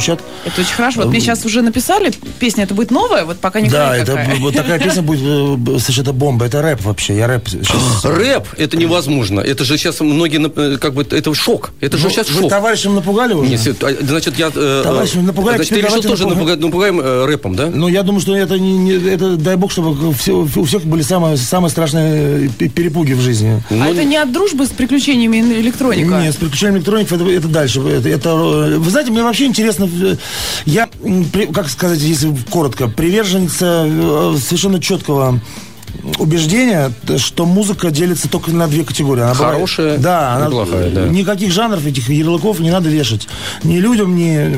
звучат. Это очень хорошо. Вот мне сейчас уже написали, песня это будет новая, вот пока не говорю, какая. Да, вот такая песня будет совершенно бомба. Это рэп вообще. Я рэп сейчас... Рэп? Это невозможно. Это же сейчас многие, как бы, это шок. Это же сейчас шок. Вы товарищам напугали уже? Нет, значит, я... Товарищам напугали. Значит, ты решил тоже напугаем рэпом, да? Ну, я думаю, что это, дай бог, чтобы у всех были самые страшные перепуги в жизни. Это не от дружбы с приключениями электроника? Нет, с приключениями электроника это дальше. Вы знаете, мне вообще интересно, я, как сказать, если коротко, приверженец совершенно четкого убеждение, что музыка делится только на две категории. Она хорошая, бывает, плохая, да. Никаких жанров, этих ярлыков не надо вешать. Ни людям,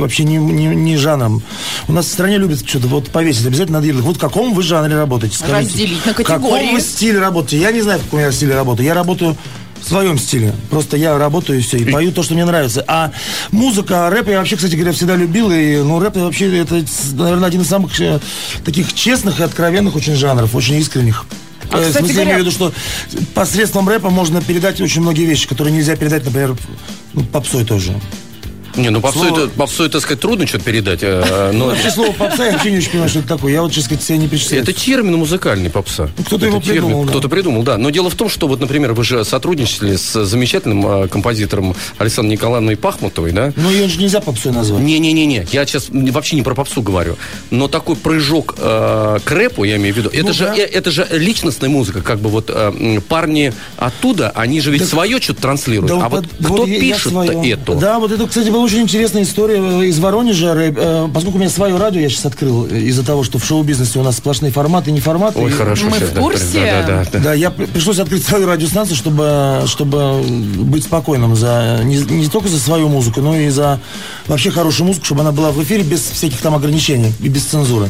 ни жанрам. У нас в стране любят что-то вот повесить. Обязательно надо ярлык. Вот в каком вы жанре работаете? Скажите. Разделить на категории. В каком вы стиле работаете? Я не знаю, в каком я стиле работаю. Я работаю в своем стиле. Просто я работаю и все, и пою то, что мне нравится. А музыка, рэп я вообще, кстати говоря, всегда любил. И, рэп вообще, это, наверное, один из самых таких честных и откровенных очень жанров, очень искренних. В смысле, я имею в виду, что посредством рэпа можно передать очень многие вещи, которые нельзя передать, например, попсой тоже. Не, попсу это, сказать, трудно что-то передать. Вообще слово попса я вообще не очень понимаю, что это такое. Я вот, честно сказать, себя не причисляю. Это термин музыкальный, попса. Кто-то его придумал. Кто-то придумал, да. Но дело в том, что, вот, например, вы же сотрудничали с замечательным композитором Александрой Николаевной Пахмутовой, да? Ну, ее же нельзя попсой назвать. Не. Я сейчас вообще не про попсу говорю. Но такой прыжок к рэпу, я имею в виду, это же личностная музыка. Как бы вот парни оттуда, они же ведь свое что-то транслируют. Да, а вот кто пишет-то это? Да, вот это, кстати, была очень интересная история из Воронежа. Поскольку у меня свое радио, я сейчас открыл, из-за того, что в шоу-бизнесе у нас сплошные форматы, не форматы. Ой, хорошо. Мы в курсе. Да, я пришлось открыть свою радиостанцию, чтобы быть спокойным не только за свою музыку, но и за вообще хорошую музыку, чтобы она была в эфире без всяких там ограничений и без цензуры.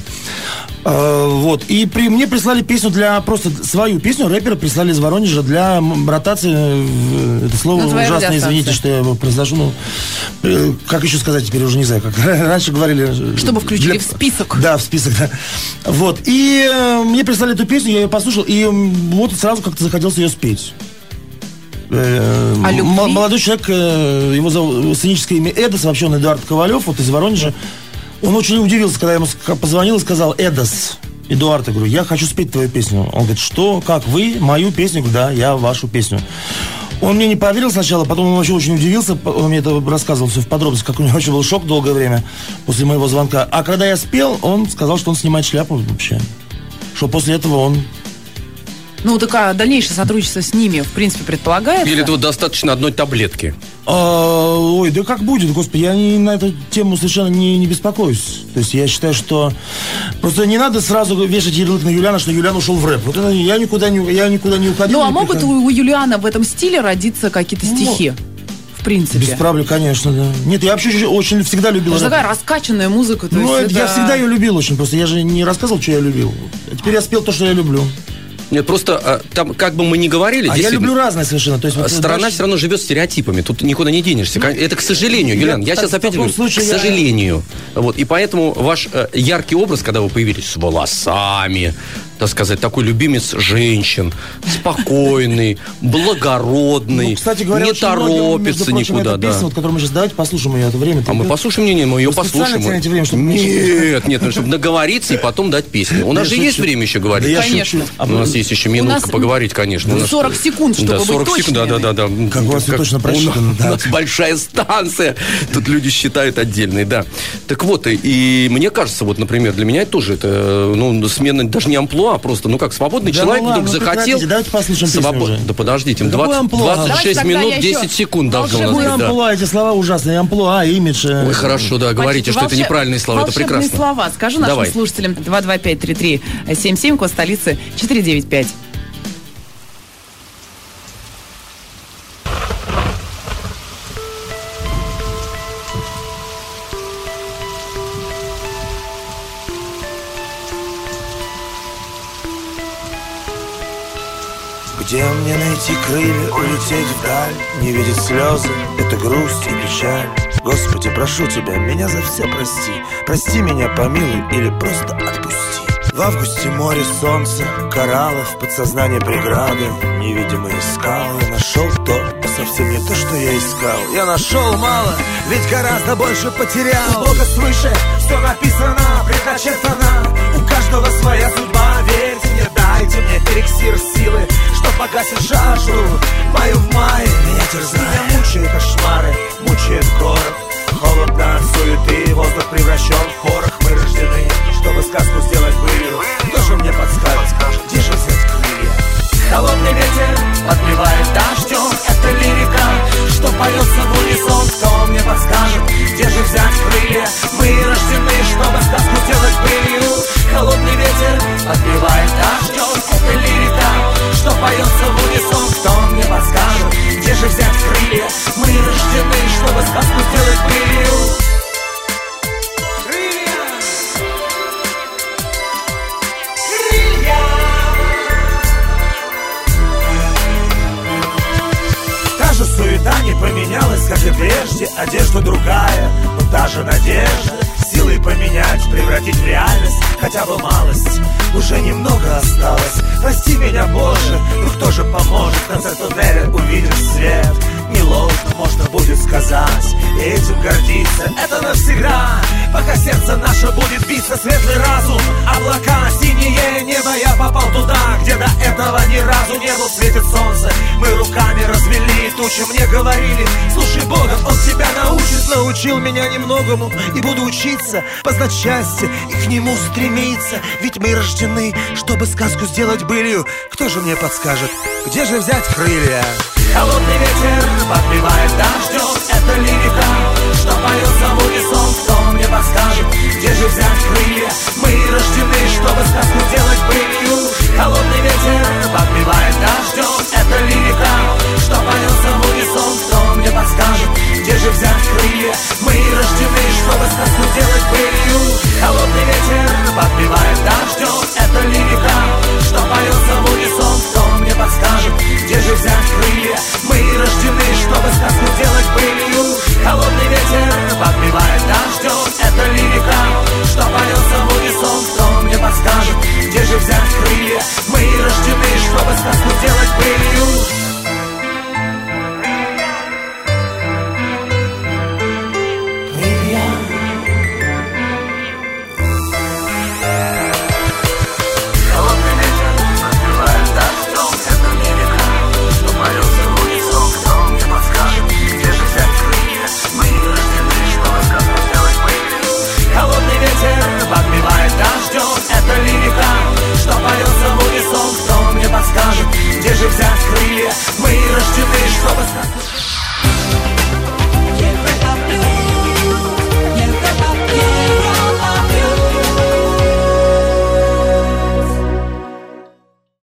Вот. И мне прислали песню просто свою песню рэпера прислали из Воронежа для ротации. Это слово ужасно, извините, что я его произношу. Как еще сказать, теперь уже не знаю, как раньше говорили. Чтобы включили в список. Да, в список, да. Вот. И мне прислали эту песню, я ее послушал, и вот сразу как-то захотелось ее спеть. Молодой человек, его зовут, сценическое имя Эдос, вообще он Эдуард Ковалев, вот из Воронежа. Он очень удивился, когда я ему позвонил и сказал: Эдос, Эдуард, я говорю, я хочу спеть твою песню. Он говорит, что, как, вы, мою песню? Я говорю, да, я вашу песню. Он мне не поверил сначала, потом он вообще очень удивился, он мне это рассказывал все в подробностях, как у него вообще был шок долгое время после моего звонка. А когда я спел, он сказал, что он снимает шляпу вообще. Что после этого он... Ну, такое дальнейшее сотрудничество с ними, в принципе, предполагается. Или этого достаточно одной таблетки? Ой, да как будет, господи, я на эту тему совершенно не беспокоюсь. То есть я считаю, что просто не надо сразу вешать ярлык на Юлиана, что Юлиан ушел в рэп. Вот это, я никуда не уходил. Ну, а могут у Юлиана в этом стиле родиться какие-то стихи? В принципе. Без проблем, конечно, да. Нет, я вообще очень всегда любил рэп. Такая раскачанная музыка. Я всегда ее любил очень, просто я же не рассказывал, что я любил. А теперь я спел то, что я люблю. Нет, просто там, как бы мы ни говорили... я люблю разное совершенно. То есть, страна все равно живет стереотипами. Тут никуда не денешься. Это к сожалению, Юлиан. Я сейчас опять говорю, к сожалению. Вот, и поэтому ваш яркий образ, когда вы появились с волосами, так сказать, такой любимец женщин, спокойный, благородный, кстати говоря, не торопится никуда. Да. Песня, вот, которую мы сейчас давайте послушаем ее, это время. А мы послушаем, мы ее послушаем. Время, чтобы нет, чтобы наговориться и потом дать песню. У нас же есть время еще говорить. Конечно. У нас есть еще минутка поговорить, конечно. 40 секунд, чтобы быть 40 секунд, да. Как у вас все точно просчитано. У нас большая станция. Тут люди считают отдельные, да. Так вот, и мне кажется, вот, например, для меня это тоже смена даже не амплуа, а просто, как свободный человек вдруг захотел... Давайте послушаем песню уже. Да подождите, 26 минут 10 секунд должно быть. Амплуа, эти слова ужасные. Амплуа, имидж. Ой, хорошо, да, говорите, что это неправильные слова, это прекрасно. Волшебные слова. Скажу нашим слушателям. 225-33-77, код столицы 495. Где мне найти крылья, улететь вдаль? Не видеть слезы, это грусть и печаль. Господи, прошу тебя, меня за все прости. Прости меня, помилуй или просто отпусти. В августе море, солнце, кораллы, в подсознание преграды, невидимые скалы. Нашел то, совсем не то, что я искал. Я нашел мало, ведь гораздо больше потерял. Бога свыше, все написано, предначертано. У каждого своя судьба, верьте мне, дайте мне эликсир силы, что погасит жажду мою в мае. Меня терзает, меня мучают кошмары, мучает город. Холодно от суеты, воздух превращен в порох. Мы рождены, чтобы сказку сделать былью. Кто же мне подскажет, где же взять крылья? Холодный ветер подливает дождем. Это лирика, что поется в унисон. Кто мне подскажет, где же взять крылья? Мы рождены, чтобы сказку сделать былью. Холодный ветер подливает дождем. Это лирика, что поется в унисон. Кто мне подскажет, где же взять крылья? Мы рождены, чтобы сказку сделать былью. Суета не поменялась, как и прежде. Одежда другая, но та же надежда. Силой поменять, превратить в реальность хотя бы малость. Уже немного осталось. Прости меня, Боже, ну кто же поможет? В конце туннеля увидишь свет. Неловко можно будет сказать и этим гордиться. Это навсегда, пока сердце наше будет биться. Светлый разум, облака, синее небо. Я попал туда, где до этого ни разу не был. Светит солнце, мы руками развели тучи. Мне говорили, слушай Бога, Он тебя научит. Научил меня немногому и буду учиться познать счастье и к нему стремиться. Ведь мы рождены, чтобы сказку сделать былью. Кто же мне подскажет, где же взять крылья? Холодный ветер подливает дождем. Это лирика, что поется в унисон. Кто мне подскажет, где же взять крылья? Мы рождены, чтобы сказку делать былью.